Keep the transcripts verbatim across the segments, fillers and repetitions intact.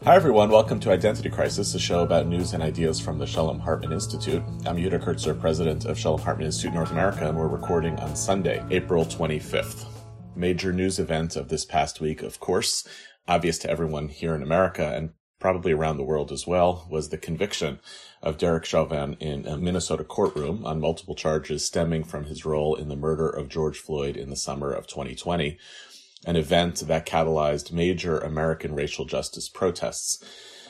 Hi everyone, welcome to Identity Crisis, a show about news and ideas from the Shalom Hartman Institute. I'm Yehuda Kurtzer, president of Shalom Hartman Institute North America, and we're recording on Sunday, April twenty-fifth. Major news event of this past week, of course, obvious to everyone here in America and probably around the world as well, was the conviction of Derek Chauvin in a Minnesota courtroom on multiple charges stemming from his role in the murder of George Floyd in the summer of twenty twenty. An event that catalyzed major American racial justice protests.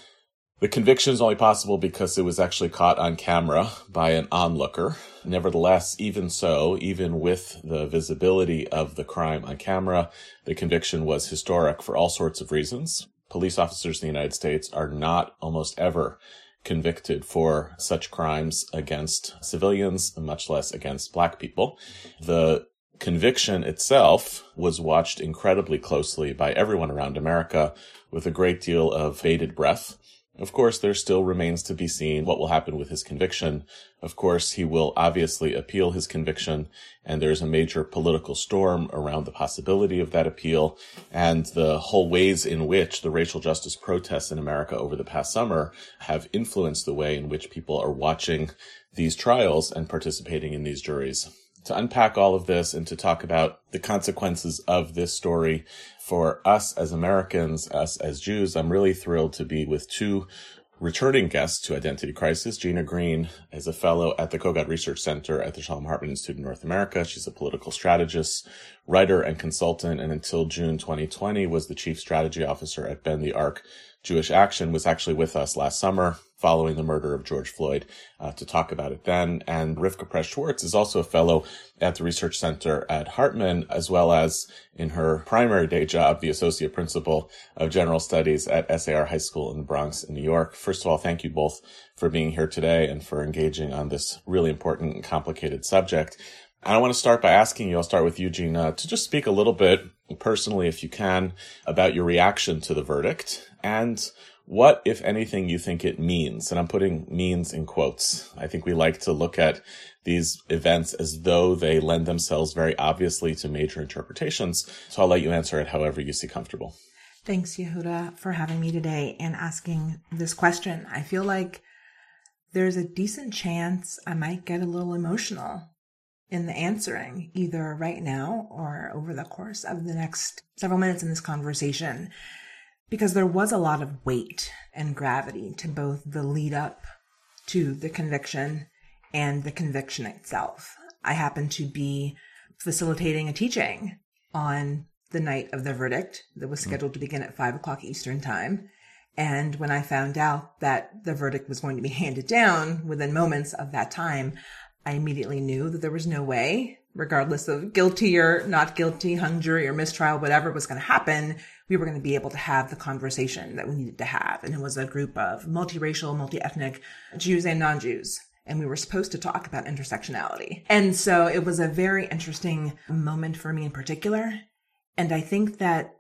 The conviction is only possible because it was actually caught on camera by an onlooker. Nevertheless, even so, even with the visibility of the crime on camera, the conviction was historic for all sorts of reasons. Police officers in the United States are not almost ever convicted for such crimes against civilians, much less against Black people. The conviction itself was watched incredibly closely by everyone around America with a great deal of bated breath. Of course, there still remains to be seen what will happen with his conviction. Of course, he will obviously appeal his conviction, and there's a major political storm around the possibility of that appeal and the whole ways in which the racial justice protests in America over the past summer have influenced the way in which people are watching these trials and participating in these juries. To unpack all of this and to talk about the consequences of this story for us as Americans, us as Jews, I'm really thrilled to be with two returning guests to Identity Crisis. Gina Green is a fellow at the Kogod Research Center at the Shalom Hartman Institute in North America. She's a political strategist, writer, and consultant, and until June twenty twenty was the chief strategy officer at Bend the Arc Jewish Action, was actually with us last summer following the murder of George Floyd uh, to talk about it then. And Rivka Press-Schwartz is also a fellow at the Research Center at Hartman, as well as in her primary day job, the associate principal of general studies at S A R High School in the Bronx in New York. First of all, thank you both for being here today and for engaging on this really important and complicated subject. And I want to start by asking you, I'll start with you, Gina, to just speak a little bit personally, if you can, about your reaction to the verdict and what, if anything, you think it means. And I'm putting means in quotes. I think we like to look at these events as though they lend themselves very obviously to major interpretations. So I'll let you answer it however you see comfortable. Thanks, Yehuda, for having me today and asking this question. I feel like there's a decent chance I might get a little emotional in the answering, either right now or over the course of the next several minutes in this conversation, because there was a lot of weight and gravity to both the lead up to the conviction and the conviction itself. I happened to be facilitating a teaching on the night of the verdict that was scheduled to begin at five o'clock Eastern time. And when I found out that the verdict was going to be handed down within moments of that time, I immediately knew that there was no way, regardless of guilty or not guilty, hung jury or mistrial, whatever was going to happen, we were going to be able to have the conversation that we needed to have. And it was a group of multiracial, multi-ethnic Jews and non-Jews. And we were supposed to talk about intersectionality. And so it was a very interesting moment for me in particular. And I think that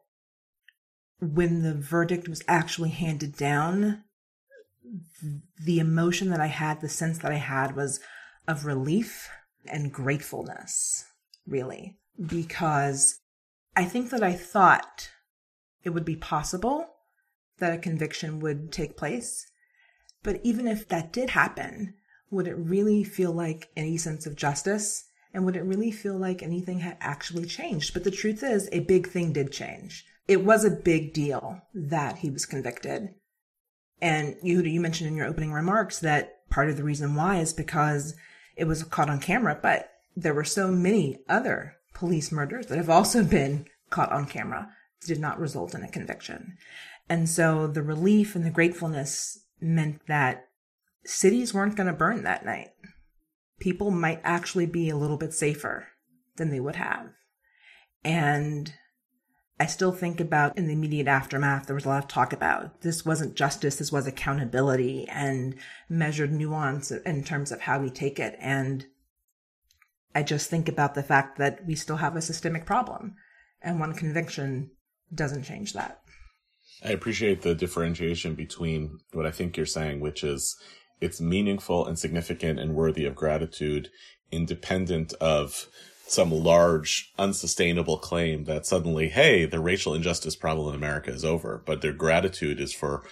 when the verdict was actually handed down, the emotion that I had, the sense that I had was of relief and gratefulness, really, because I think that I thought it would be possible that a conviction would take place. But even if that did happen, would it really feel like any sense of justice? And would it really feel like anything had actually changed? But the truth is, a big thing did change. It was a big deal that he was convicted. And Yehuda, you mentioned in your opening remarks that part of the reason why is because it was caught on camera, but there were so many other police murders that have also been caught on camera that did not result in a conviction. And so the relief and the gratefulness meant that cities weren't going to burn that night. People might actually be a little bit safer than they would have. And I still think about in the immediate aftermath, there was a lot of talk about this wasn't justice, this was accountability and measured nuance in terms of how we take it. And I just think about the fact that we still have a systemic problem, and one conviction doesn't change that. I appreciate the differentiation between what I think you're saying, which is it's meaningful and significant and worthy of gratitude, independent of some large, unsustainable claim that suddenly, hey, the racial injustice problem in America is over. But their gratitude is for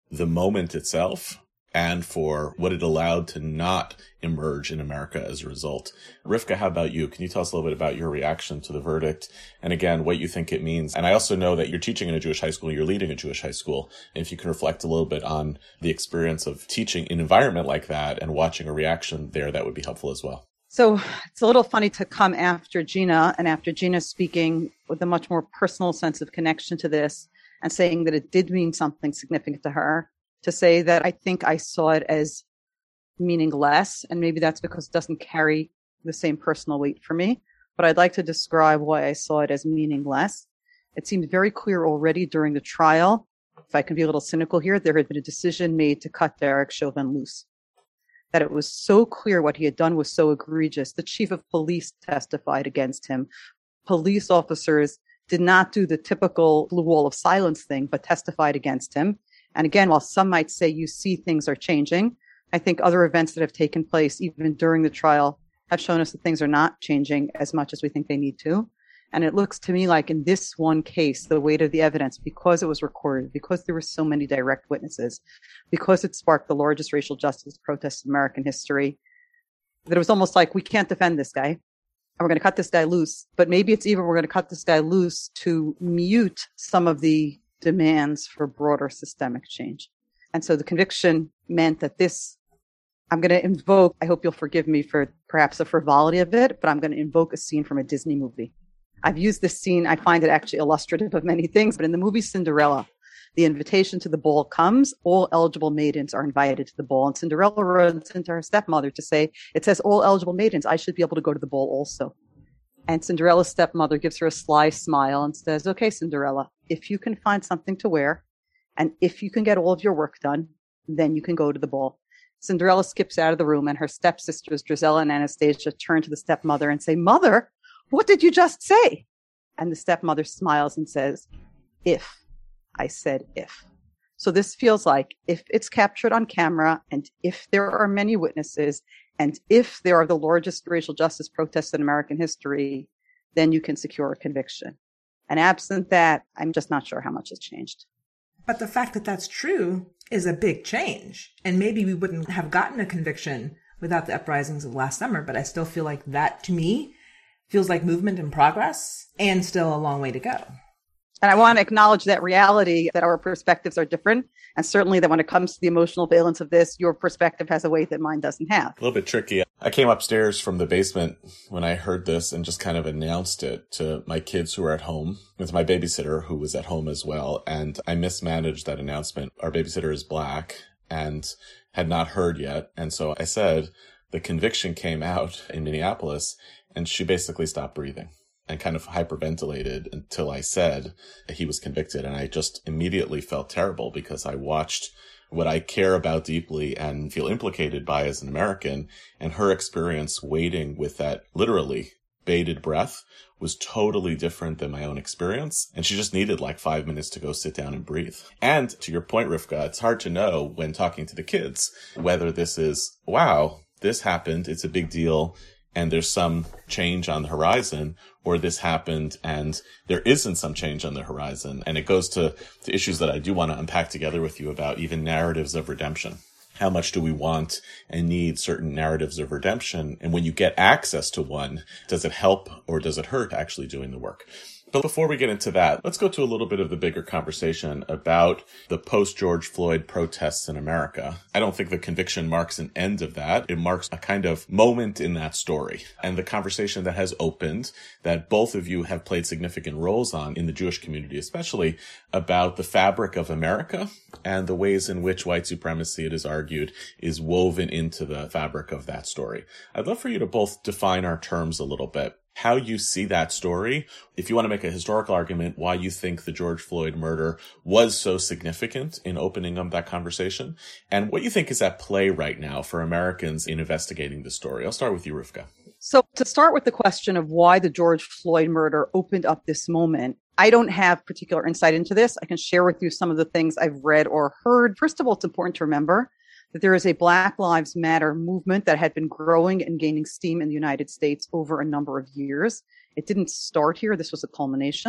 the moment itself and for what it allowed to not emerge in America as a result. Rivka, how about you? Can you tell us a little bit about your reaction to the verdict? And again, what you think it means? And I also know that you're teaching in a Jewish high school, you're leading a Jewish high school. And if you can reflect a little bit on the experience of teaching in an environment like that and watching a reaction there, that would be helpful as well. So it's a little funny to come after Gina and after Gina speaking with a much more personal sense of connection to this and saying that it did mean something significant to her, to say that I think I saw it as meaningless. And maybe that's because it doesn't carry the same personal weight for me. But I'd like to describe why I saw it as meaningless. It seemed very clear already during the trial. If I can be a little cynical here, there had been a decision made to cut Derek Chauvin loose. That it was so clear what he had done was so egregious. The chief of police testified against him. Police officers did not do the typical blue wall of silence thing, but testified against him. And again, while some might say you see things are changing, I think other events that have taken place even during the trial have shown us that things are not changing as much as we think they need to. And it looks to me like in this one case, the weight of the evidence, because it was recorded, because there were so many direct witnesses, because it sparked the largest racial justice protests in American history, that it was almost like we can't defend this guy and we're going to cut this guy loose. But maybe it's even we're going to cut this guy loose to mute some of the demands for broader systemic change. And so the conviction meant that this, I'm going to invoke, I hope you'll forgive me for perhaps the frivolity of it, but I'm going to invoke a scene from a Disney movie. I've used this scene, I find it actually illustrative of many things, but in the movie Cinderella, the invitation to the ball comes, all eligible maidens are invited to the ball, and Cinderella runs into her stepmother to say, it says all eligible maidens, I should be able to go to the ball also. And Cinderella's stepmother gives her a sly smile and says, okay, Cinderella, if you can find something to wear, and if you can get all of your work done, then you can go to the ball. Cinderella skips out of the room, and her stepsisters, Drizella and Anastasia, turn to the stepmother and say, Mother, what did you just say? And the stepmother smiles and says, if. I said if. So this feels like if it's captured on camera, and if there are many witnesses, and if there are the largest racial justice protests in American history, then you can secure a conviction. And absent that, I'm just not sure how much has changed. But the fact that that's true is a big change. And maybe we wouldn't have gotten a conviction without the uprisings of last summer. But I still feel like that, to me, feels like movement in progress and still a long way to go. And I want to acknowledge that reality, that our perspectives are different. And certainly that when it comes to the emotional valence of this, your perspective has a weight that mine doesn't have. A little bit tricky. I came upstairs from the basement when I heard this and just kind of announced it to my kids who were at home, with my babysitter who was at home as well. And I mismanaged that announcement. Our babysitter is Black and had not heard yet. And so I said, the conviction came out in Minneapolis, and she basically stopped breathing and kind of hyperventilated until I said he was convicted. And I just immediately felt terrible because I watched what I care about deeply and feel implicated by as an American, and her experience waiting with that literally bated breath was totally different than my own experience. And she just needed like five minutes to go sit down and breathe. And to your point, Rivka, it's hard to know when talking to the kids whether this is, wow, this happened, it's a big deal, and there's some change on the horizon, or this happened and there isn't some change on the horizon. And it goes to, to issues that I do want to unpack together with you about even narratives of redemption. How much do we want and need certain narratives of redemption? And when you get access to one, does it help or does it hurt actually doing the work? But before we get into that, let's go to a little bit of the bigger conversation about the post-George Floyd protests in America. I don't think the conviction marks an end of that. It marks a kind of moment in that story. And the conversation that has opened, that both of you have played significant roles on in the Jewish community, especially about the fabric of America and the ways in which white supremacy, it is argued, is woven into the fabric of that story. I'd love for you to both define our terms a little bit. How you see that story, if you want to make a historical argument, why you think the George Floyd murder was so significant in opening up that conversation, and what you think is at play right now for Americans in investigating the story. I'll start with you, Rivka. So to start with the question of why the George Floyd murder opened up this moment, I don't have particular insight into this. I can share with you some of the things I've read or heard. First of all, it's important to remember that there is a Black Lives Matter movement that had been growing and gaining steam in the United States over a number of years. It didn't start here. This was a culmination.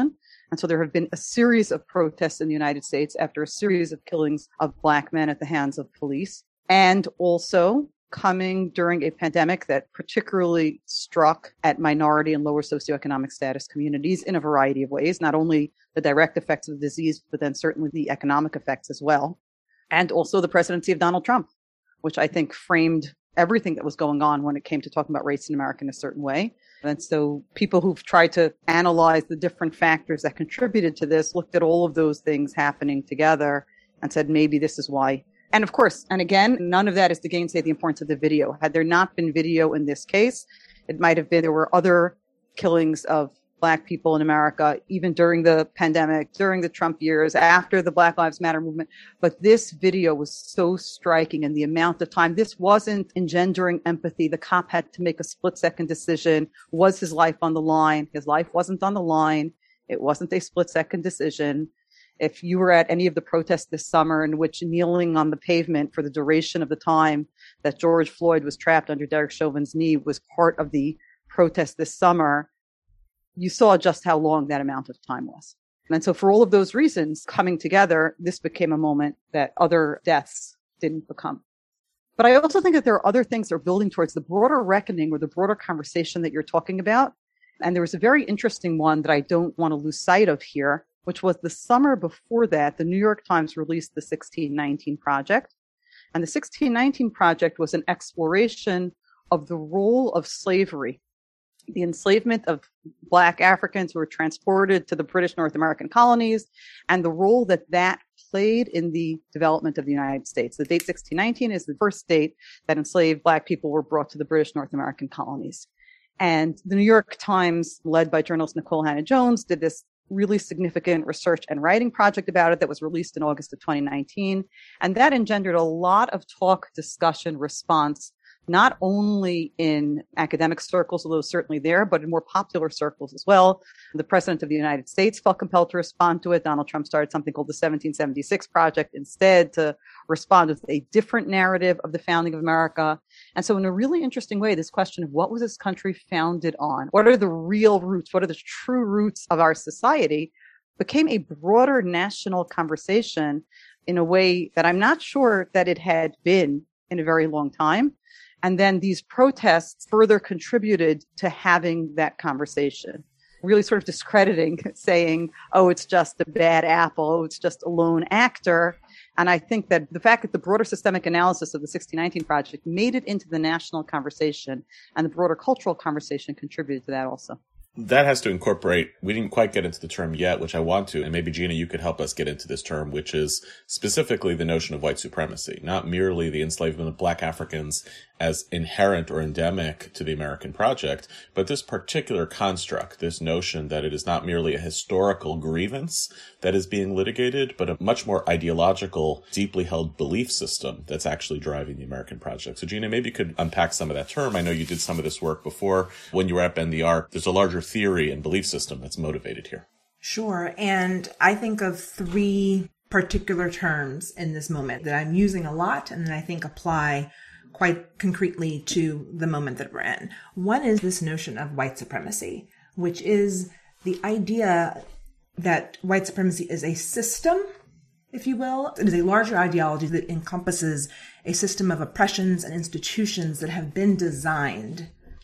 And so there have been a series of protests in the United States after a series of killings of Black men at the hands of police. And also coming during a pandemic that particularly struck at minority and lower socioeconomic status communities in a variety of ways, not only the direct effects of the disease, but then certainly the economic effects as well. And also the presidency of Donald Trump, which I think framed everything that was going on when it came to talking about race in America in a certain way. And so people who've tried to analyze the different factors that contributed to this looked at all of those things happening together and said, maybe this is why. And of course, and again, none of that is to gainsay the importance of the video. Had there not been video in this case, it might have been there were other killings of Black people in America, even during the pandemic, during the Trump years, after the Black Lives Matter movement. But this video was so striking, and the amount of time, this wasn't engendering empathy. The cop had to make a split second decision. Was his life on the line? His life wasn't on the line. It wasn't a split second decision. If you were at any of the protests this summer in which kneeling on the pavement for the duration of the time that George Floyd was trapped under Derek Chauvin's knee was part of the protest this summer, you saw just how long that amount of time was. And so for all of those reasons coming together, this became a moment that other deaths didn't become. But I also think that there are other things that are building towards the broader reckoning or the broader conversation that you're talking about. And there was a very interesting one that I don't want to lose sight of here, which was the summer before that, the New York Times released the sixteen nineteen Project. And the sixteen nineteen Project was an exploration of the role of slavery, the enslavement of Black Africans who were transported to the British North American colonies, and the role that that played in the development of the United States. The date sixteen nineteen is the first date that enslaved Black people were brought to the British North American colonies. And the New York Times, led by journalist Nicole Hannah-Jones, did this really significant research and writing project about it that was released in August of twenty nineteen. And that engendered a lot of talk, discussion, response, not only in academic circles, although certainly there, but in more popular circles as well. The President of the United States felt compelled to respond to it. Donald Trump started something called the seventeen seventy-six Project instead to respond with a different narrative of the founding of America. And so in a really interesting way, this question of what was this country founded on? What are the real roots? What are the true roots of our society? Became a broader national conversation in a way that I'm not sure that it had been in a very long time. And then these protests further contributed to having that conversation, really sort of discrediting, saying, oh, it's just a bad apple. Oh, it's just a lone actor. And I think that the fact that the broader systemic analysis of the sixteen nineteen Project made it into the national conversation and the broader cultural conversation contributed to that also. That has to incorporate, we didn't quite get into the term yet, which I want to, and maybe Gina, you could help us get into this term, which is specifically the notion of white supremacy, not merely the enslavement of Black Africans as inherent or endemic to the American project, but this particular construct, this notion that it is not merely a historical grievance that is being litigated, but a much more ideological, deeply held belief system that's actually driving the American project. So Gina, maybe you could unpack some of that term. I know you did some of this work before when you were at Bend the Arc. There's a larger theory and belief system that's motivated here. Sure. And I think of three particular terms in this moment that I'm using a lot and that I think apply quite concretely to the moment that we're in. One is this notion of white supremacy, which is the idea that white supremacy is a system, if you will. It is a larger ideology that encompasses a system of oppressions and institutions that have been designed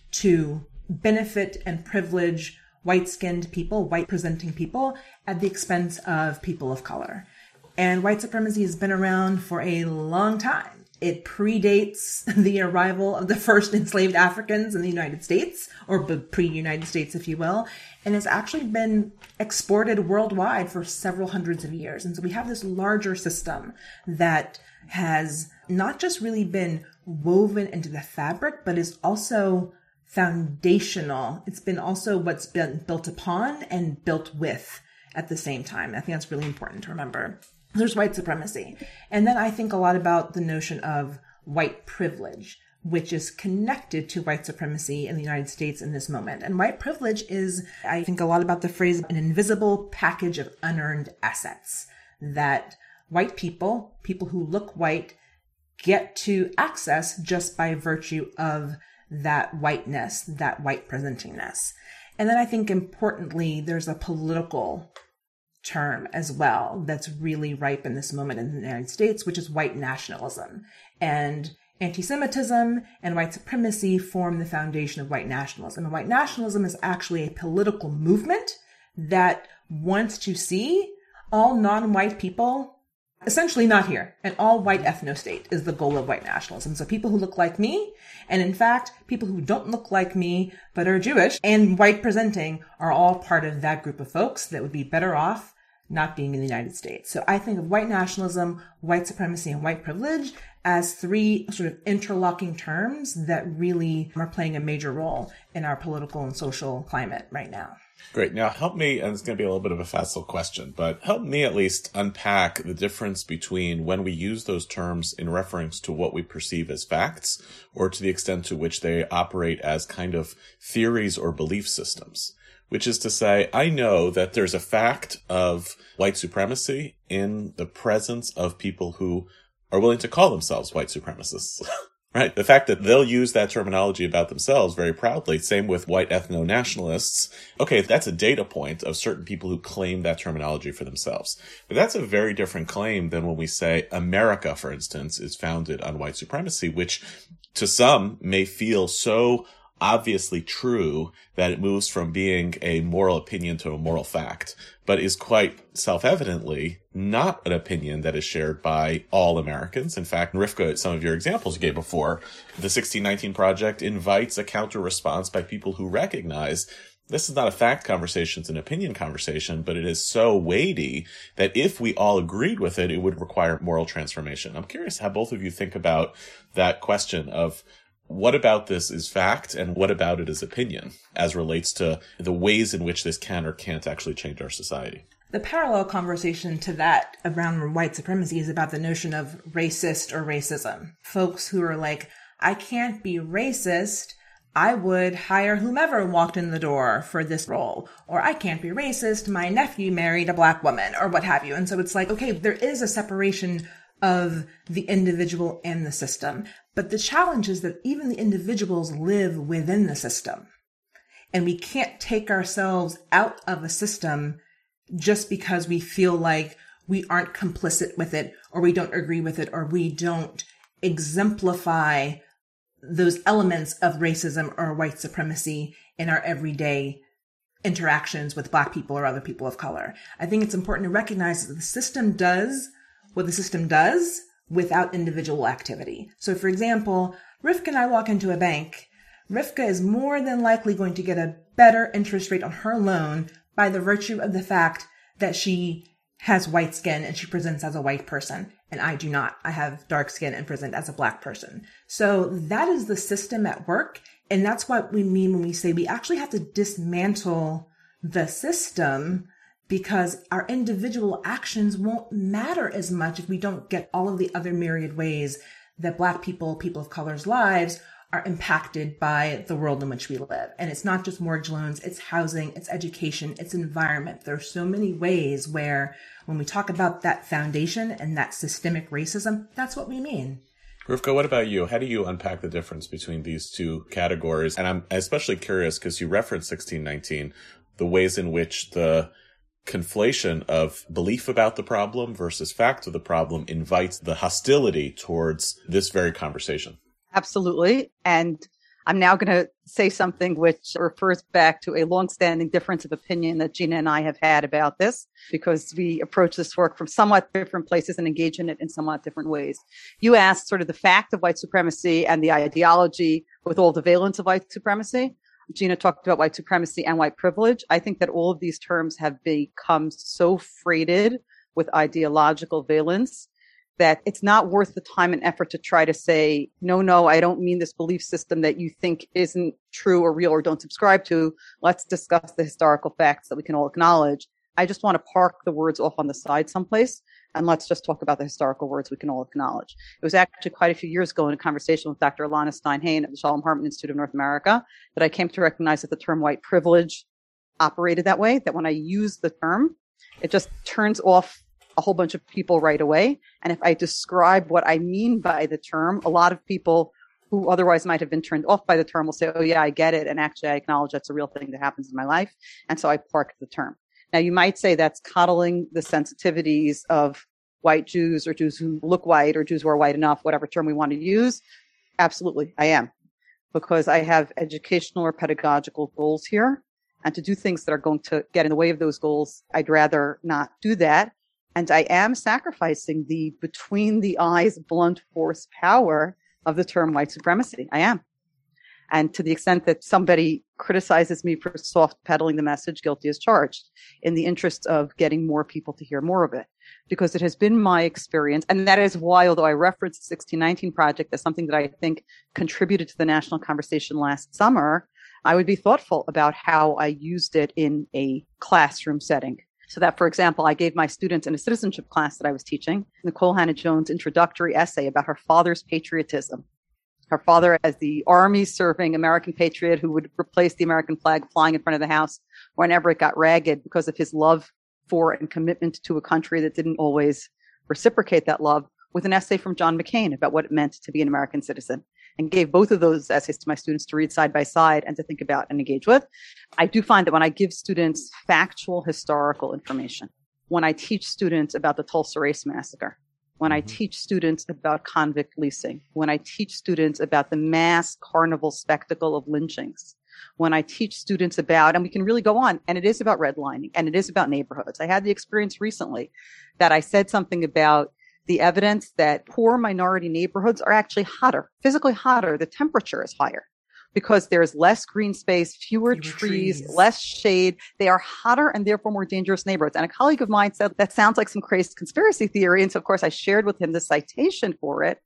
to benefit and privilege white-skinned people, white-presenting people, at the expense of people of color. And white supremacy has been around for a long time. It predates the arrival of the first enslaved Africans in the United States, or pre-United States, if you will, and has actually been exported worldwide for several hundreds of years. And so we have this larger system that has not just really been woven into the fabric, but is also foundational. It's been also what's been built upon and built with at the same time. I think that's really important to remember. There's white supremacy. And then I think a lot about the notion of white privilege, which is connected to white supremacy in the United States in this moment. And white privilege is, I think a lot about the phrase, an invisible package of unearned assets that white people, people who look white, get to access just by virtue of that whiteness, that white presentingness. And then I think importantly, there's a political term as well that's really ripe in this moment in the United States, which is white nationalism. And anti-Semitism and white supremacy form the foundation of white nationalism. And white nationalism is actually a political movement that wants to see all non-white people essentially not here. An all-white ethno-state is the goal of white nationalism. So people who look like me, and in fact, people who don't look like me but are Jewish and white presenting are all part of that group of folks that would be better off not being in the United States. So I think of white nationalism, white supremacy, and white privilege as three sort of interlocking terms that really are playing a major role in our political and social climate right now. Great. Now help me, and it's going to be a little bit of a facile question, but help me at least unpack the difference between when we use those terms in reference to what we perceive as facts, or to the extent to which they operate as kind of theories or belief systems. Which is to say, I know that there's a fact of white supremacy in the presence of people who are willing to call themselves white supremacists, right? The fact that they'll use that terminology about themselves very proudly, same with white ethno-nationalists. Okay, that's a data point of certain people who claim that terminology for themselves. But that's a very different claim than when we say America, for instance, is founded on white supremacy, which to some may feel so obviously true that it moves from being a moral opinion to a moral fact, but is quite self-evidently not an opinion that is shared by all Americans. In fact, Rivka, some of your examples you gave before, the sixteen nineteen Project invites a counter-response by people who recognize this is not a fact conversation, it's an opinion conversation, but it is so weighty that if we all agreed with it, it would require moral transformation. I'm curious how both of you think about that question of what about this is fact and what about it is opinion as relates to the ways in which this can or can't actually change our society? The parallel conversation to that around white supremacy is about the notion of racist or racism. Folks who are like, I can't be racist. I would hire whomever walked in the door for this role. Or I can't be racist. My nephew married a black woman or what have you. And so it's like, okay, there is a separation of the individual and the system. But the challenge is that even the individuals live within the system. And we can't take ourselves out of a system just because we feel like we aren't complicit with it, or we don't agree with it, or we don't exemplify those elements of racism or white supremacy in our everyday interactions with Black people or other people of color. I think it's important to recognize that the system does what the system does without individual activity. So for example, Rivka and I walk into a bank. Rivka is more than likely going to get a better interest rate on her loan by the virtue of the fact that she has white skin and she presents as a white person. And I do not. I have dark skin and present as a Black person. So that is the system at work. And that's what we mean when we say we actually have to dismantle the system, because our individual actions won't matter as much if we don't get all of the other myriad ways that Black people, people of color's lives are impacted by the world in which we live. And it's not just mortgage loans, it's housing, it's education, it's environment. There are so many ways where when we talk about that foundation and that systemic racism, that's what we mean. Rivka, what about you? How do you unpack the difference between these two categories? And I'm especially curious because you referenced sixteen nineteen, the ways in which the conflation of belief about the problem versus fact of the problem invites the hostility towards this very conversation. Absolutely. And I'm now going to say something which refers back to a longstanding difference of opinion that Gina and I have had about this, because we approach this work from somewhat different places and engage in it in somewhat different ways. You asked sort of the fact of white supremacy and the ideology with all the valence of white supremacy. Gina talked about white supremacy and white privilege. I think that all of these terms have become so freighted with ideological valence that it's not worth the time and effort to try to say, no, no, I don't mean this belief system that you think isn't true or real or don't subscribe to. Let's discuss the historical facts that we can all acknowledge. I just want to park the words off on the side someplace, and let's just talk about the historical words we can all acknowledge. It was actually quite a few years ago in a conversation with Doctor Alana Stein-Hain at the Shalom Hartman Institute of North America that I came to recognize that the term white privilege operated that way, that when I use the term, it just turns off a whole bunch of people right away. And if I describe what I mean by the term, a lot of people who otherwise might have been turned off by the term will say, oh yeah, I get it. And actually I acknowledge that's a real thing that happens in my life. And so I park the term. Now, you might say that's coddling the sensitivities of white Jews or Jews who look white or Jews who are white enough, whatever term we want to use. Absolutely, I am. Because I have educational or pedagogical goals here. And to do things that are going to get in the way of those goals, I'd rather not do that. And I am sacrificing the between the eyes blunt force power of the term white supremacy. I am. And to the extent that somebody criticizes me for soft peddling the message, guilty as charged, in the interest of getting more people to hear more of it. Because it has been my experience, and that is why, although I referenced the sixteen nineteen Project as something that I think contributed to the national conversation last summer, I would be thoughtful about how I used it in a classroom setting. So that, for example, I gave my students in a citizenship class that I was teaching, Nikole Hannah-Jones' introductory essay about her father's patriotism. Her father as the army-serving American patriot who would replace the American flag flying in front of the house whenever it got ragged because of his love for and commitment to a country that didn't always reciprocate that love, with an essay from John McCain about what it meant to be an American citizen, and gave both of those essays to my students to read side by side and to think about and engage with. I do find that when I give students factual historical information, when I teach students about the Tulsa Race Massacre, when I teach students about convict leasing, when I teach students about the mass carnival spectacle of lynchings, when I teach students about, and we can really go on, and it is about redlining, and it is about neighborhoods. I had the experience recently that I said something about the evidence that poor minority neighborhoods are actually hotter, physically hotter. The temperature is higher because there's less green space, fewer, fewer trees, trees, less shade. They are hotter and therefore more dangerous neighborhoods. And a colleague of mine said, that sounds like some crazy conspiracy theory. And so, of course, I shared with him the citation for it.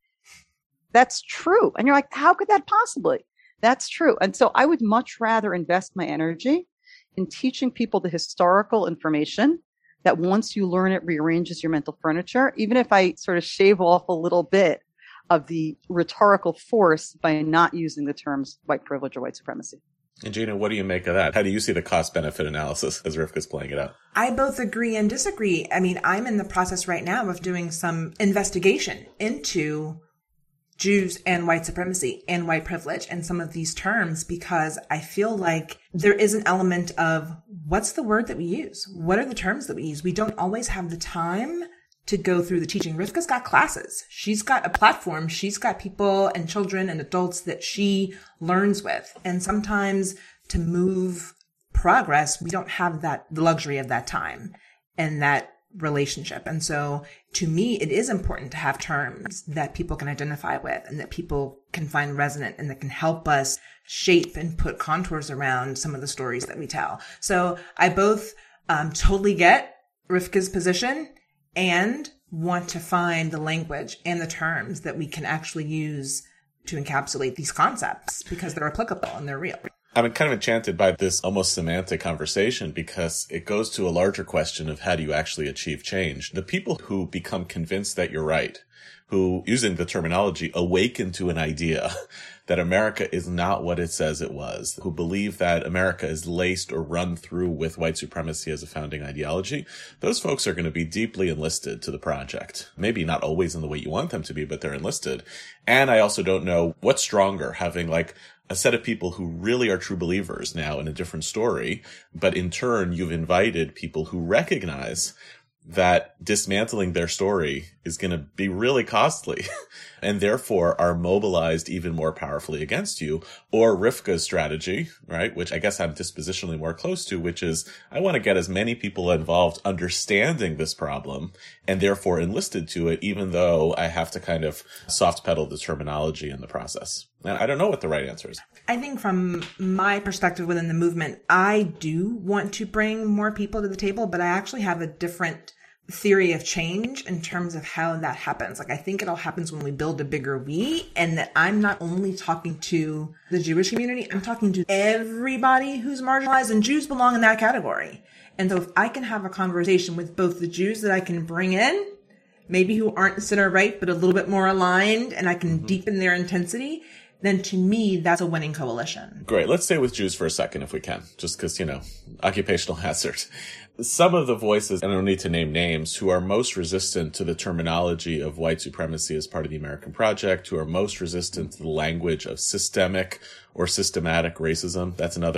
That's true. And you're like, how could that possibly? That's true. And so I would much rather invest my energy in teaching people the historical information that once you learn it rearranges your mental furniture, even if I sort of shave off a little bit of the rhetorical force by not using the terms white privilege or white supremacy. And Gina, what do you make of that? How do you see the cost-benefit analysis as Rivka's playing it out? I both agree and disagree. I mean, I'm in the process right now of doing some investigation into Jews and white supremacy and white privilege and some of these terms, because I feel like there is an element of what's the word that we use? What are the terms that we use? We don't always have the time to go through the teaching. Rivka's got classes. She's got a platform. She's got people and children and adults that she learns with. And sometimes to move progress, we don't have that, the luxury of that time and that relationship. And so to me, it is important to have terms that people can identify with and that people can find resonant and that can help us shape and put contours around some of the stories that we tell. So I both um, totally get Rivka's position and want to find the language and the terms that we can actually use to encapsulate these concepts because they're applicable and they're real. I'm kind of enchanted by this almost semantic conversation because it goes to a larger question of how do you actually achieve change? The people who become convinced that you're right, who, using the terminology, awaken to an idea that America is not what it says it was, who believe that America is laced or run through with white supremacy as a founding ideology, those folks are going to be deeply enlisted to the project. Maybe not always in the way you want them to be, but they're enlisted. And I also don't know what's stronger, having like a set of people who really are true believers now in a different story, but in turn, you've invited people who recognize that dismantling their story is going to be really costly and therefore are mobilized even more powerfully against you. Or Rivka's strategy, right, which I guess I'm dispositionally more close to, which is I want to get as many people involved understanding this problem and therefore enlisted to it, even though I have to kind of soft pedal the terminology in the process. And I don't know what the right answer is. I think from my perspective within the movement, I do want to bring more people to the table, but I actually have a different theory of change in terms of how that happens. Like, I think it all happens when we build a bigger we, and that I'm not only talking to the Jewish community, I'm talking to everybody who's marginalized, and Jews belong in that category. And so if I can have a conversation with both the Jews that I can bring in, maybe who aren't center right, but a little bit more aligned, and I can mm-hmm. deepen their intensity, then to me, that's a winning coalition. Great. Let's stay with Jews for a second if we can, just because, you know, occupational hazard. Some of the voices, and I don't need to name names, who are most resistant to the terminology of white supremacy as part of the American project, who are most resistant to the language of systemic or systematic racism. That's another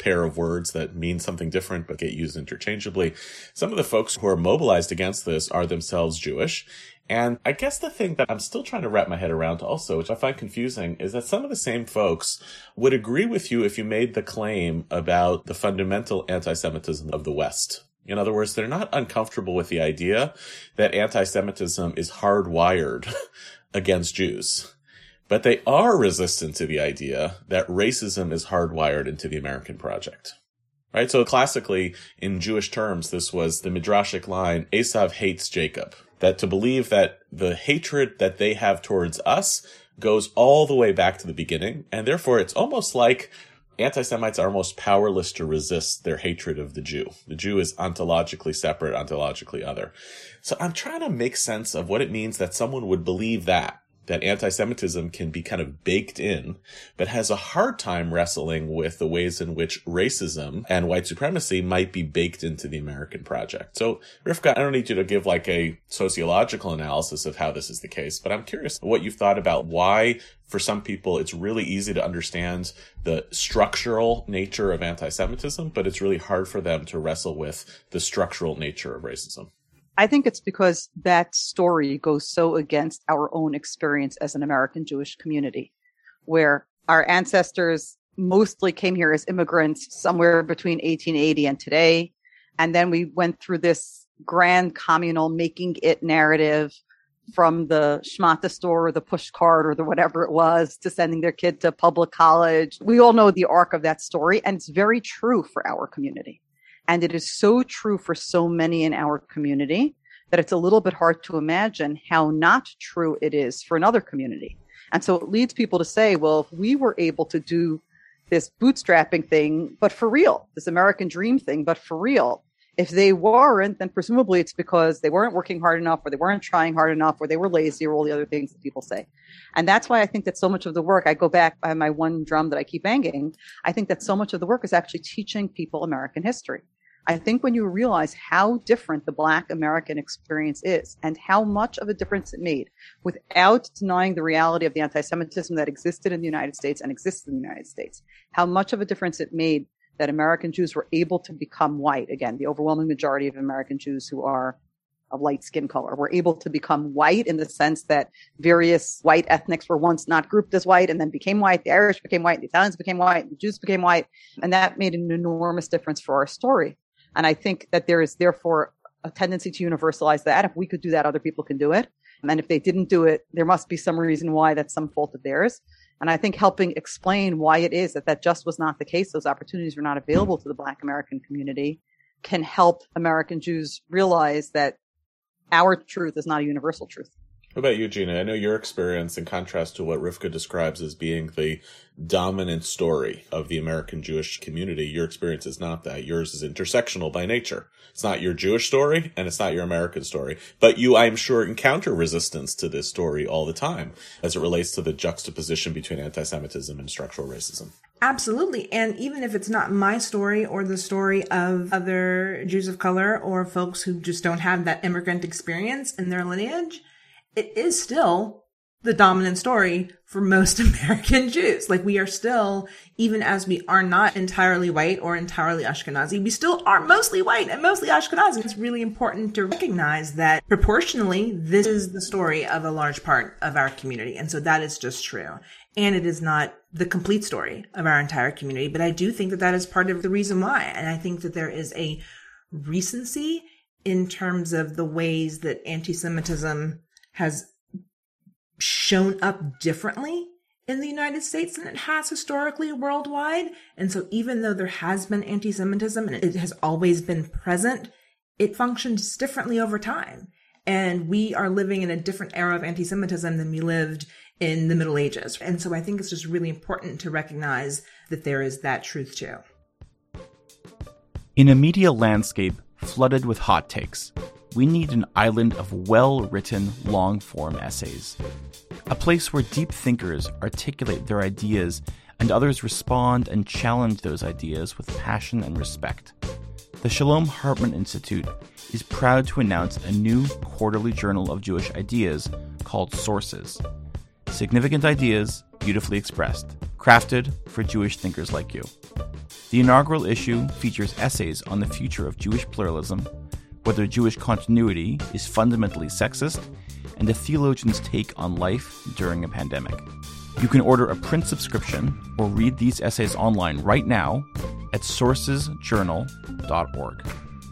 pair of words that mean something different but get used interchangeably. Some of the folks who are mobilized against this are themselves Jewish. And I guess the thing that I'm still trying to wrap my head around also, which I find confusing, is that some of the same folks would agree with you if you made the claim about the fundamental anti-Semitism of the West. In other words, they're not uncomfortable with the idea that anti-Semitism is hardwired against Jews. But they are resistant to the idea that racism is hardwired into the American project. Right? So classically, in Jewish terms, this was the Midrashic line, Esav hates Jacob. That to believe that the hatred that they have towards us goes all the way back to the beginning. And therefore, it's almost like anti-Semites are almost powerless to resist their hatred of the Jew. The Jew is ontologically separate, ontologically other. So I'm trying to make sense of what it means that someone would believe that. That anti-Semitism can be kind of baked in, but has a hard time wrestling with the ways in which racism and white supremacy might be baked into the American project. So, Rivka, I don't need you to give like a sociological analysis of how this is the case, but I'm curious what you've thought about why, for some people, it's really easy to understand the structural nature of anti-Semitism, but it's really hard for them to wrestle with the structural nature of racism. I think it's because that story goes so against our own experience as an American Jewish community, where our ancestors mostly came here as immigrants somewhere between eighteen eighty and today. And then we went through this grand communal making it narrative from the schmata store or the push cart or the whatever it was to sending their kid to public college. We all know the arc of that story, and it's very true for our community. And it is so true for so many in our community that it's a little bit hard to imagine how not true it is for another community. And so it leads people to say, well, if we were able to do this bootstrapping thing, but for real, this American dream thing, but for real, if they weren't, then presumably it's because they weren't working hard enough, or they weren't trying hard enough, or they were lazy, or all the other things that people say. And that's why I think that so much of the work, I go back by my one drum that I keep banging, I think that so much of the work is actually teaching people American history. I think when you realize how different the Black American experience is and how much of a difference it made, without denying the reality of the anti-Semitism that existed in the United States and exists in the United States, how much of a difference it made that American Jews were able to become white. Again, the overwhelming majority of American Jews who are of light skin color were able to become white in the sense that various white ethnics were once not grouped as white and then became white. The Irish became white, the Italians became white, the Jews became white. And that made an enormous difference for our story. And I think that there is therefore a tendency to universalize that. If we could do that, other people can do it. And if they didn't do it, there must be some reason why that's some fault of theirs. And I think helping explain why it is that that just was not the case, those opportunities were not available to the Black American community, can help American Jews realize that our truth is not a universal truth. What about you, Gina? I know your experience, in contrast to what Rivka describes as being the dominant story of the American Jewish community, your experience is not that. Yours is intersectional by nature. It's not your Jewish story, and it's not your American story. But you, I'm sure, encounter resistance to this story all the time as it relates to the juxtaposition between anti-Semitism and structural racism. Absolutely. And even if it's not my story or the story of other Jews of color or folks who just don't have that immigrant experience in their lineage, it is still the dominant story for most American Jews. Like, we are still, even as we are not entirely white or entirely Ashkenazi, we still are mostly white and mostly Ashkenazi. It's really important to recognize that proportionally, this is the story of a large part of our community. And so that is just true. And it is not the complete story of our entire community. But I do think that that is part of the reason why. And I think that there is a recency in terms of the ways that anti-Semitism has shown up differently in the United States than it has historically worldwide. And so even though there has been anti-Semitism and it has always been present, it functions differently over time. And we are living in a different era of anti-Semitism than we lived in the Middle Ages. And so I think it's just really important to recognize that there is that truth too. In a media landscape flooded with hot takes, we need an island of well-written, long-form essays. A place where deep thinkers articulate their ideas and others respond and challenge those ideas with passion and respect. The Shalom Hartman Institute is proud to announce a new quarterly journal of Jewish ideas called Sources. Significant ideas, beautifully expressed, crafted for Jewish thinkers like you. The inaugural issue features essays on the future of Jewish pluralism, whether Jewish continuity is fundamentally sexist, and a theologian's take on life during a pandemic. You can order a print subscription or read these essays online right now at sources journal dot org.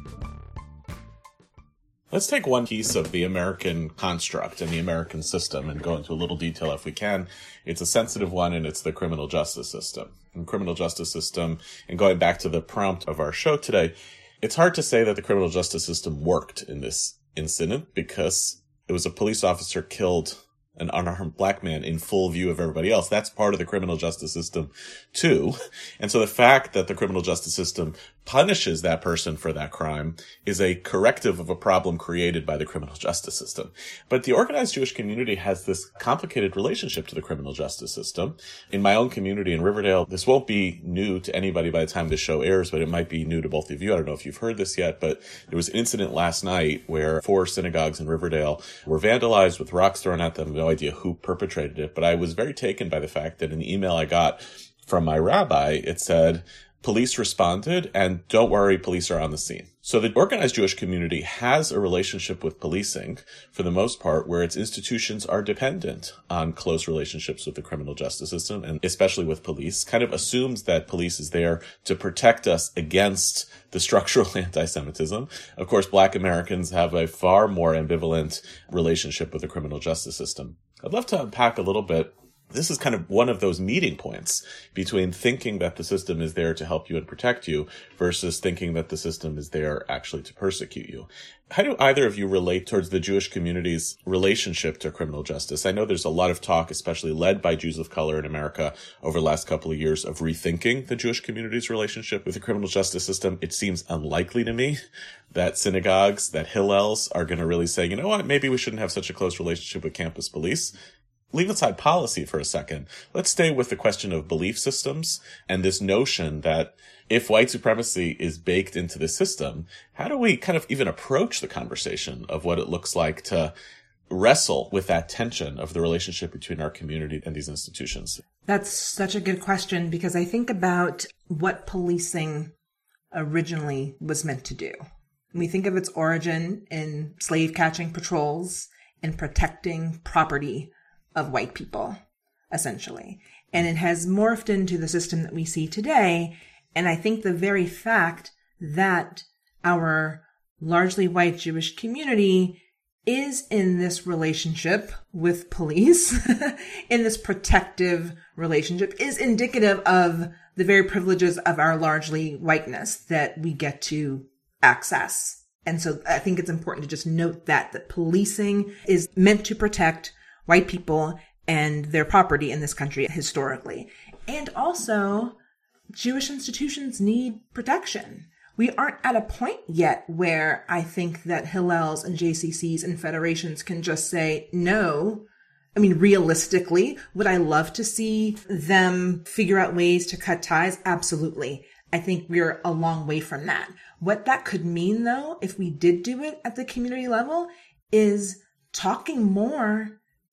Let's take one piece of the American construct and the American system and go into a little detail if we can. It's a sensitive one, and it's the criminal justice system. And criminal justice system, and going back to the prompt of our show today, it's hard to say that the criminal justice system worked in this incident because it was a police officer killed an unarmed black man in full view of everybody else. That's part of the criminal justice system too. And so the fact that the criminal justice system punishes that person for that crime is a corrective of a problem created by the criminal justice system. But the organized Jewish community has this complicated relationship to the criminal justice system. In my own community in Riverdale, this won't be new to anybody by the time this show airs, but it might be new to both of you. I don't know if you've heard this yet, but there was an incident last night where four synagogues in Riverdale were vandalized with rocks thrown at them. No idea who perpetrated it, but I was very taken by the fact that in the email I got from my rabbi, it said, police responded, and don't worry, police are on the scene. So the organized Jewish community has a relationship with policing, for the most part, where its institutions are dependent on close relationships with the criminal justice system, and especially with police, kind of assumes that police is there to protect us against the structural anti-Semitism. Of course, Black Americans have a far more ambivalent relationship with the criminal justice system. I'd love to unpack a little bit. This is kind of one of those meeting points between thinking that the system is there to help you and protect you versus thinking that the system is there actually to persecute you. How do either of you relate towards the Jewish community's relationship to criminal justice? I know there's a lot of talk, especially led by Jews of color in America over the last couple of years, of rethinking the Jewish community's relationship with the criminal justice system. It seems unlikely to me that synagogues, that Hillels are going to really say, you know what, maybe we shouldn't have such a close relationship with campus police. Leave aside policy for a second. Let's stay with the question of belief systems and this notion that if white supremacy is baked into the system, how do we kind of even approach the conversation of what it looks like to wrestle with that tension of the relationship between our community and these institutions? That's such a good question, because I think about what policing originally was meant to do. We think of its origin in slave catching patrols and protecting property of white people, essentially. And it has morphed into the system that we see today. And I think the very fact that our largely white Jewish community is in this relationship with police, in this protective relationship, is indicative of the very privileges of our largely whiteness that we get to access. And so I think it's important to just note that, that policing is meant to protect white people and their property in this country historically. And also, Jewish institutions need protection. We aren't at a point yet where I think that Hillels and J C Cs and federations can just say no. I mean, realistically, would I love to see them figure out ways to cut ties? Absolutely. I think we're a long way from that. What that could mean, though, if we did do it at the community level, is talking more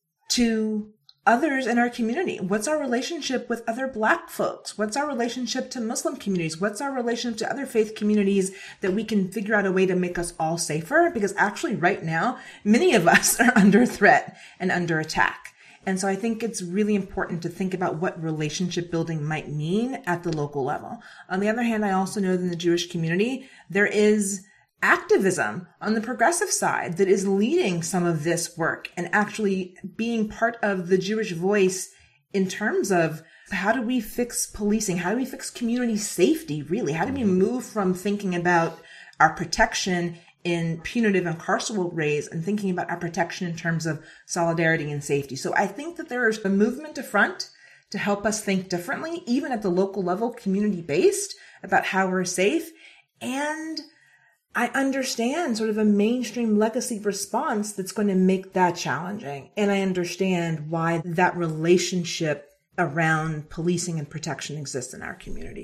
to others in our community. What's our relationship with other Black folks? What's our relationship to Muslim communities? What's our relationship to other faith communities that we can figure out a way to make us all safer? Because actually right now, many of us are under threat and under attack. And so I think it's really important to think about what relationship building might mean at the local level. On the other hand, I also know that in the Jewish community, there is activism on the progressive side that is leading some of this work and actually being part of the Jewish voice in terms of how do we fix policing? How do we fix community safety, really? How do we move from thinking about our protection in punitive and carceral ways and thinking about our protection in terms of solidarity and safety? So I think that there is a movement to front to help us think differently, even at the local level, community-based, about how we're safe. And I understand sort of a mainstream legacy response that's going to make that challenging. And I understand why that relationship around policing and protection exists in our community.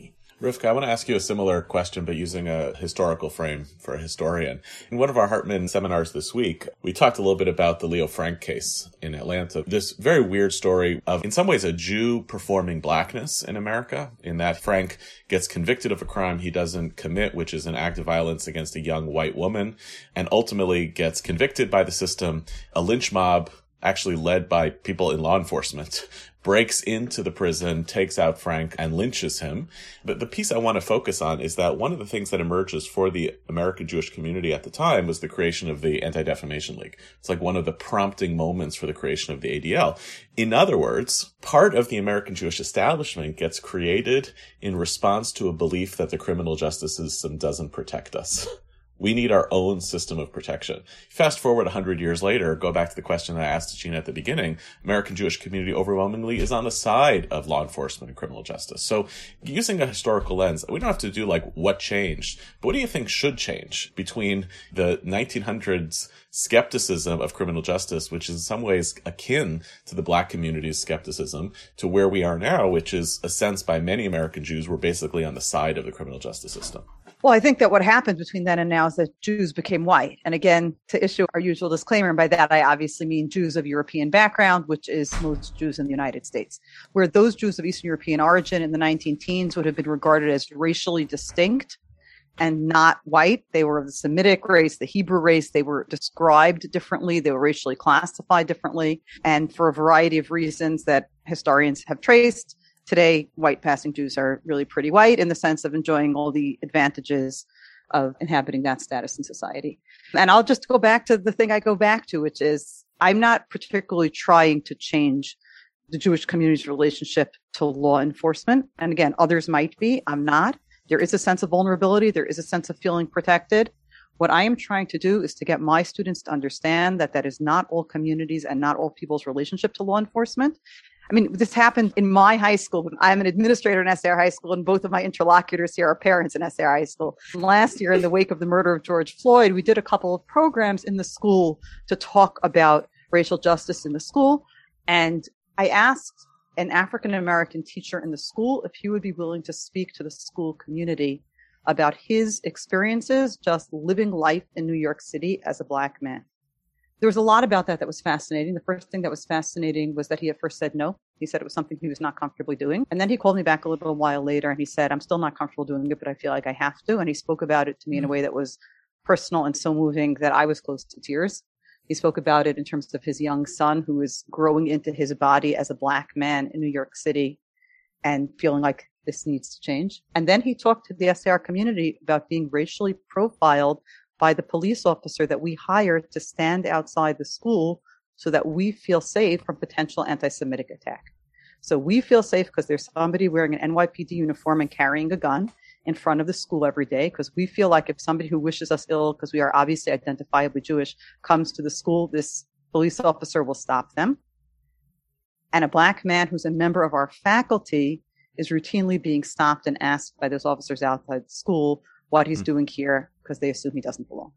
Rivka, I want to ask you a similar question, but using a historical frame for a historian. In one of our Hartman seminars this week, we talked a little bit about the Leo Frank case in Atlanta. This very weird story of, in some ways, a Jew performing blackness in America, in that Frank gets convicted of a crime he doesn't commit, which is an act of violence against a young white woman, and ultimately gets convicted by the system. A lynch mob, actually led by people in law enforcement, breaks into the prison, takes out Frank, and lynches him. But the piece I want to focus on is that one of the things that emerges for the American Jewish community at the time was the creation of the Anti-Defamation League. It's like one of the prompting moments for the creation of the A D L. In other words, part of the American Jewish establishment gets created in response to a belief that the criminal justice system doesn't protect us. We need our own system of protection. Fast forward one hundred years later, go back to the question that I asked Gina at the beginning. American Jewish community overwhelmingly is on the side of law enforcement and criminal justice. So using a historical lens, we don't have to do like what changed, but what do you think should change between the nineteen hundreds skepticism of criminal justice, which is in some ways akin to the black community's skepticism, to where we are now, which is a sense by many American Jews we're basically on the side of the criminal justice system? Well, I think that what happened between then and now is that Jews became white. And again, to issue our usual disclaimer, and by that I obviously mean Jews of European background, which is most Jews in the United States, where those Jews of Eastern European origin in the nineteen teens would have been regarded as racially distinct and not white. They were of the Semitic race, the Hebrew race. They were described differently. They were racially classified differently. And for a variety of reasons that historians have traced, today, white passing Jews are really pretty white in the sense of enjoying all the advantages of inhabiting that status in society. And I'll just go back to the thing I go back to, which is I'm not particularly trying to change the Jewish community's relationship to law enforcement. And again, others might be. I'm not. There is a sense of vulnerability. There is a sense of feeling protected. What I am trying to do is to get my students to understand that that is not all communities and not all people's relationship to law enforcement. I mean, this happened in my high school. I'm an administrator in S A R High School, and both of my interlocutors here are parents in S A R High School. Last year, in the wake of the murder of George Floyd, we did a couple of programs in the school to talk about racial justice in the school. And I asked an African-American teacher in the school if he would be willing to speak to the school community about his experiences just living life in New York City as a Black man. There was a lot about that that was fascinating. The first thing that was fascinating was that he at first said no. He said it was something he was not comfortably doing. And then he called me back a little while later and he said, I'm still not comfortable doing it, but I feel like I have to. And he spoke about it to me in a way that was personal and so moving that I was close to tears. He spoke about it in terms of his young son who is growing into his body as a Black man in New York City and feeling like this needs to change. And then he talked to the S A R community about being racially profiled by the police officer that we hired to stand outside the school so that we feel safe from potential anti-Semitic attack. So we feel safe because there's somebody wearing an N Y P D uniform and carrying a gun in front of the school every day, because we feel like if somebody who wishes us ill, because we are obviously identifiably Jewish, comes to the school, this police officer will stop them. And a Black man who's a member of our faculty is routinely being stopped and asked by those officers outside the school what he's doing here, because they assume he doesn't belong.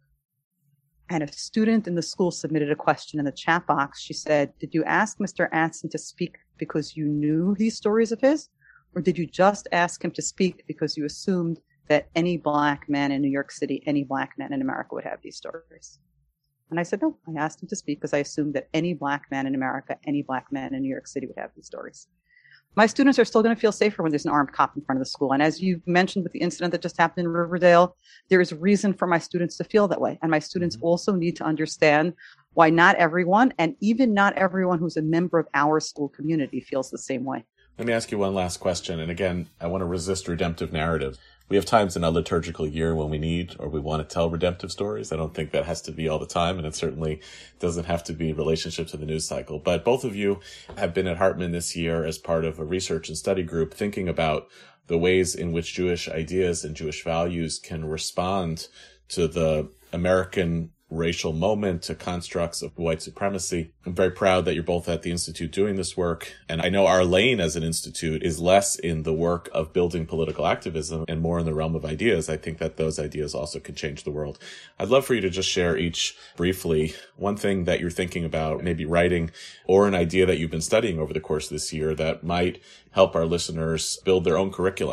And a student in the school submitted a question in the chat box. She said, did you ask Mister Anson to speak because you knew these stories of his? Or did you just ask him to speak because you assumed that any Black man in New York City, any Black man in America would have these stories? And I said, no, I asked him to speak because I assumed that any Black man in America, any Black man in New York City would have these stories. My students are still going to feel safer when there's an armed cop in front of the school. And as you mentioned with the incident that just happened in Riverdale, there is reason for my students to feel that way. And my students also need to understand why not everyone, and even not everyone who's a member of our school community, feels the same way. Let me ask you one last question. And again, I want to resist redemptive narrative. We have times in a liturgical year when we need or we want to tell redemptive stories. I don't think that has to be all the time, and it certainly doesn't have to be relationship to the news cycle. But both of you have been at Hartman this year as part of a research and study group thinking about the ways in which Jewish ideas and Jewish values can respond to the American racial moment, to constructs of white supremacy. I'm very proud that you're both at the Institute doing this work. And I know our lane as an institute is less in the work of building political activism and more in the realm of ideas. I think that those ideas also can change the world. I'd love for you to just share each briefly one thing that you're thinking about, maybe writing, or an idea that you've been studying over the course of this year that might help our listeners build their own curriculum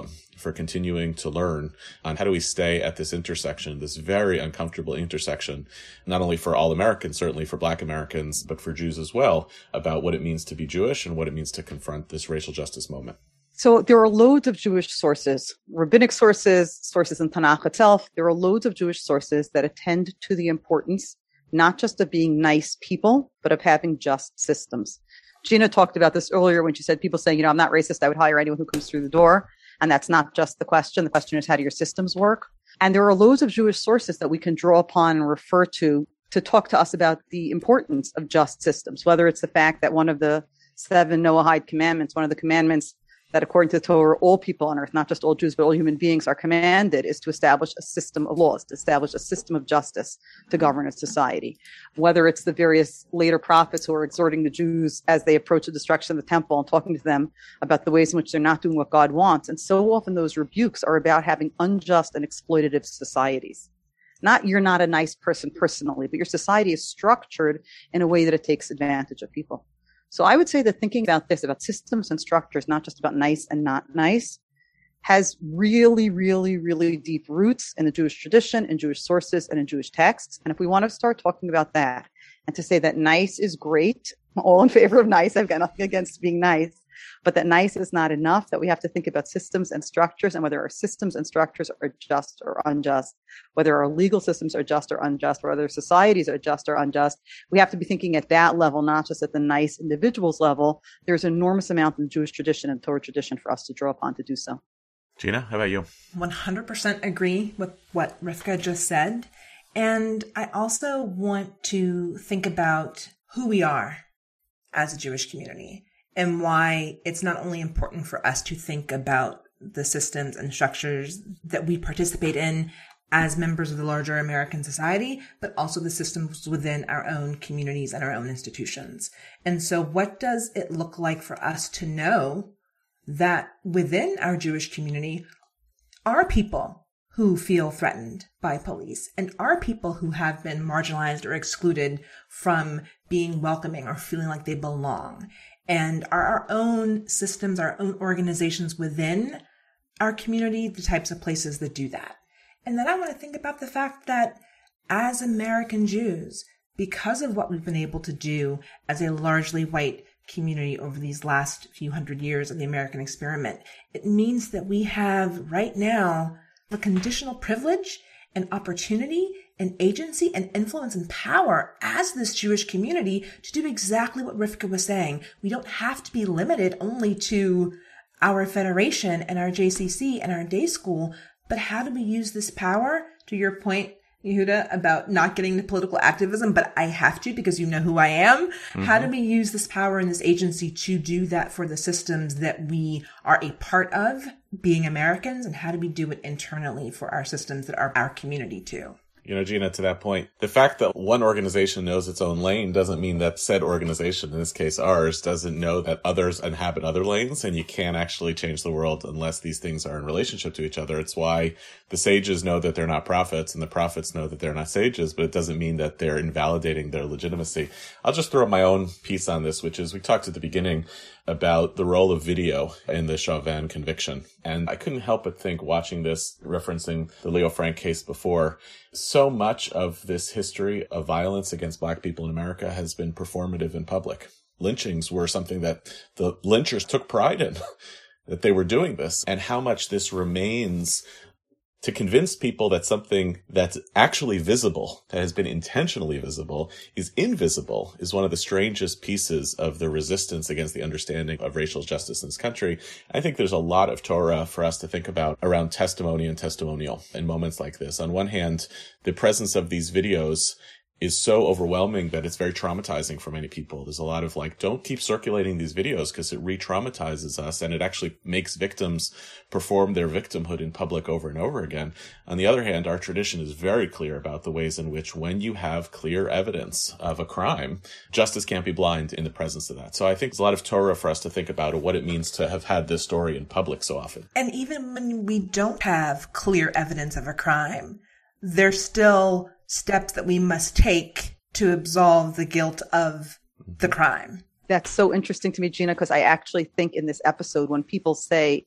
for continuing to learn on how do we stay at this intersection, this very uncomfortable intersection, not only for all Americans, certainly for Black Americans, but for Jews as well, about what it means to be Jewish and what it means to confront this racial justice moment. So there are loads of Jewish sources, rabbinic sources, sources in Tanakh itself. There are loads of Jewish sources that attend to the importance, not just of being nice people, but of having just systems. Gina talked about this earlier when she said people saying, you know, I'm not racist. I would hire anyone who comes through the door. And that's not just the question. The question is, how do your systems work? And there are loads of Jewish sources that we can draw upon and refer to to talk to us about the importance of just systems, whether it's the fact that one of the seven Noahide commandments, one of the commandments that according to the Torah, all people on earth, not just all Jews, but all human beings are commanded, is to establish a system of laws, to establish a system of justice to govern a society. Whether it's the various later prophets who are exhorting the Jews as they approach the destruction of the temple and talking to them about the ways in which they're not doing what God wants. And so often those rebukes are about having unjust and exploitative societies. Not you're not a nice person personally, but your society is structured in a way that it takes advantage of people. So I would say that thinking about this, about systems and structures, not just about nice and not nice, has really, really, really deep roots in the Jewish tradition, in Jewish sources, and in Jewish texts. And if we want to start talking about that and to say that nice is great, I'm all in favor of nice, I've got nothing against being nice, but that nice is not enough, that we have to think about systems and structures and whether our systems and structures are just or unjust, whether our legal systems are just or unjust, whether societies are just or unjust. We have to be thinking at that level, not just at the nice individuals level. There's an enormous amount in the Jewish tradition and Torah tradition for us to draw upon to do so. Gina, how about you? one hundred percent agree with what Rivka just said. And I also want to think about who we are as a Jewish community and why it's not only important for us to think about the systems and structures that we participate in as members of the larger American society, but also the systems within our own communities and our own institutions. And so what does it look like for us to know that within our Jewish community are people who feel threatened by police and are people who have been marginalized or excluded from being welcoming or feeling like they belong? And are our own systems, our own organizations within our community the types of places that do that? And then I want to think about the fact that as American Jews, because of what we've been able to do as a largely white community over these last few hundred years of the American experiment, it means that we have right now the conditional privilege and opportunity and agency and influence and power as this Jewish community to do exactly what Rivka was saying. We don't have to be limited only to our federation and our J C C and our day school, but how do we use this power? To your point, Yehuda, about not getting into political activism, but I have to because you know who I am. Mm-hmm. How do we use this power and this agency to do that for the systems that we are a part of, being Americans, and how do we do it internally for our systems that are our community too? You know, Gina, to that point, the fact that one organization knows its own lane doesn't mean that said organization, in this case ours, doesn't know that others inhabit other lanes, and you can't actually change the world unless these things are in relationship to each other. It's why the sages know that they're not prophets and the prophets know that they're not sages, but it doesn't mean that they're invalidating their legitimacy. I'll just throw my own piece on this, which is we talked at the beginning about the role of video in the Chauvin conviction. And I couldn't help but think, watching this, referencing the Leo Frank case before, so much of this history of violence against Black people in America has been performative in public. Lynchings were something that the lynchers took pride in, that they were doing this, and how much this remains to convince people that something that's actually visible, that has been intentionally visible, is invisible, is one of the strangest pieces of the resistance against the understanding of racial justice in this country. I think there's a lot of Torah for us to think about around testimony and testimonial in moments like this. On one hand, the presence of these videos is so overwhelming that it's very traumatizing for many people. There's a lot of like, don't keep circulating these videos because it re-traumatizes us, and it actually makes victims perform their victimhood in public over and over again. On the other hand, our tradition is very clear about the ways in which when you have clear evidence of a crime, justice can't be blind in the presence of that. So I think there's a lot of Torah for us to think about what it means to have had this story in public so often. And even when we don't have clear evidence of a crime, there's still steps that we must take to absolve the guilt of the crime. That's so interesting to me, Gina, because I actually think in this episode, when people say,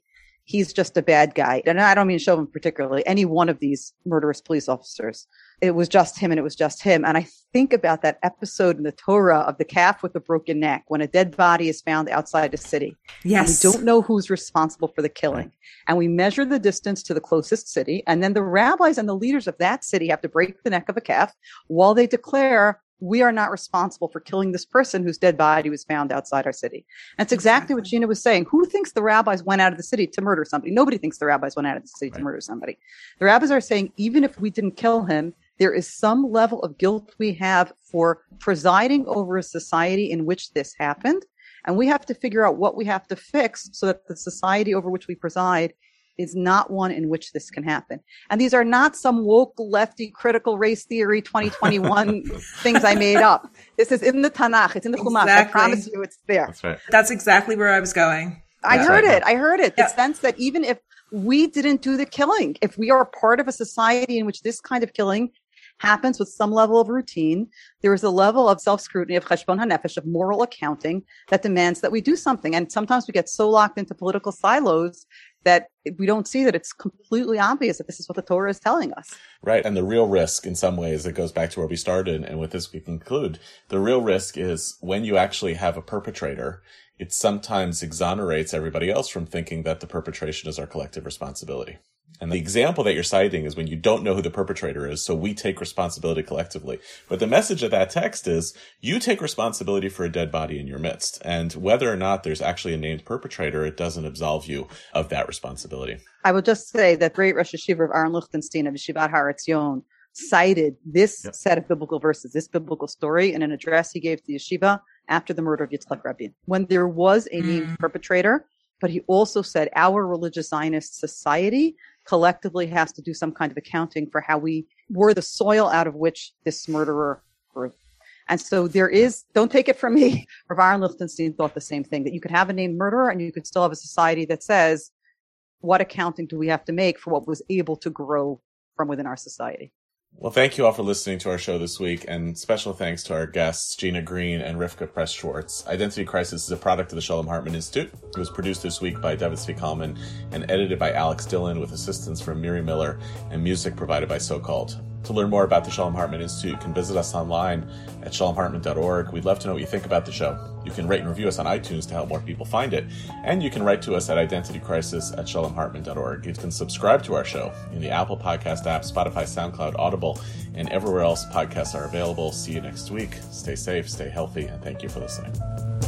he's just a bad guy. And I don't mean Chauvin particularly, any one of these murderous police officers. It was just him and it was just him. And I think about that episode in the Torah of the calf with the broken neck, when a dead body is found outside the city. Yes. And we don't know who's responsible for the killing. And we measure the distance to the closest city. And then the rabbis and the leaders of that city have to break the neck of a calf while they declare, we are not responsible for killing this person whose dead body was found outside our city. And it's exactly, exactly what Gina was saying. Who thinks the rabbis went out of the city to murder somebody? Nobody thinks the rabbis went out of the city right. to murder somebody. The rabbis are saying, even if we didn't kill him, there is some level of guilt we have for presiding over a society in which this happened. And we have to figure out what we have to fix so that the society over which we preside is not one in which this can happen. And these are not some woke, lefty, critical race theory twenty twenty-one things I made up. This is in the Tanakh. It's in the Chumash. Exactly. I promise you it's there. That's right. That's exactly where I was going. I That's heard right. it. I heard it. Yeah. The sense that even if we didn't do the killing, if we are part of a society in which this kind of killing happens with some level of routine, there is a level of self-scrutiny, of cheshbon hanefesh, of moral accounting that demands that we do something. And sometimes we get so locked into political silos that we don't see that it's completely obvious that this is what the Torah is telling us. Right. And the real risk in some ways, it goes back to where we started. And with this, we conclude. The real risk is when you actually have a perpetrator, it sometimes exonerates everybody else from thinking that the perpetration is our collective responsibility. And the example that you're citing is when you don't know who the perpetrator is, so we take responsibility collectively. But the message of that text is you take responsibility for a dead body in your midst. And whether or not there's actually a named perpetrator, it doesn't absolve you of that responsibility. I will just say that great Rosh Yeshiva of Aaron Lichtenstein of Yeshivat Har Etzion cited this yep. set of biblical verses, this biblical story, in an address he gave to Yeshiva after the murder of Yitzchak Rabin, when there was a named mm. perpetrator. But he also said our religious Zionist society collectively has to do some kind of accounting for how we were the soil out of which this murderer grew. And so there is, don't take it from me, Rav Aaron Lichtenstein thought the same thing, that you could have a named murderer and you could still have a society that says, what accounting do we have to make for what was able to grow from within our society? Well, thank you all for listening to our show this week, and special thanks to our guests, Gina Green and Rivka Press-Schwartz. Identity Crisis is a product of the Shalom Hartman Institute. It was produced this week by David Zvi Kalman and edited by Alex Dillon with assistance from Miri Miller and music provided by So-Called. To learn more about the Shalom Hartman Institute, you can visit us online at shalom hartman dot org. We'd love to know what you think about the show. You can rate and review us on iTunes to help more people find it. And you can write to us at identitycrisis at shalom hartman dot org. You can subscribe to our show in the Apple Podcast app, Spotify, SoundCloud, Audible, and everywhere else podcasts are available. See you next week. Stay safe, stay healthy, and thank you for listening.